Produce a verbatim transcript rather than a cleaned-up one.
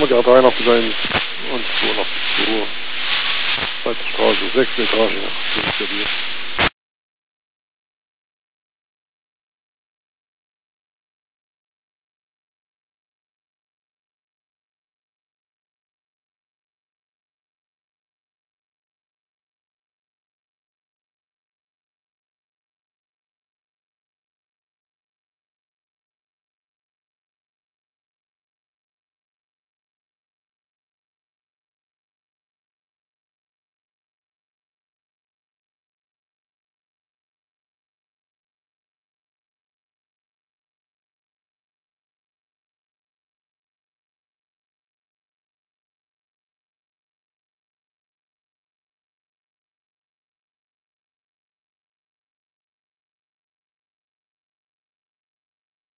Straße A dreiundachtzig eins und zweiundachtzig zwei. Zweite Straße, sechste Etage, installiert.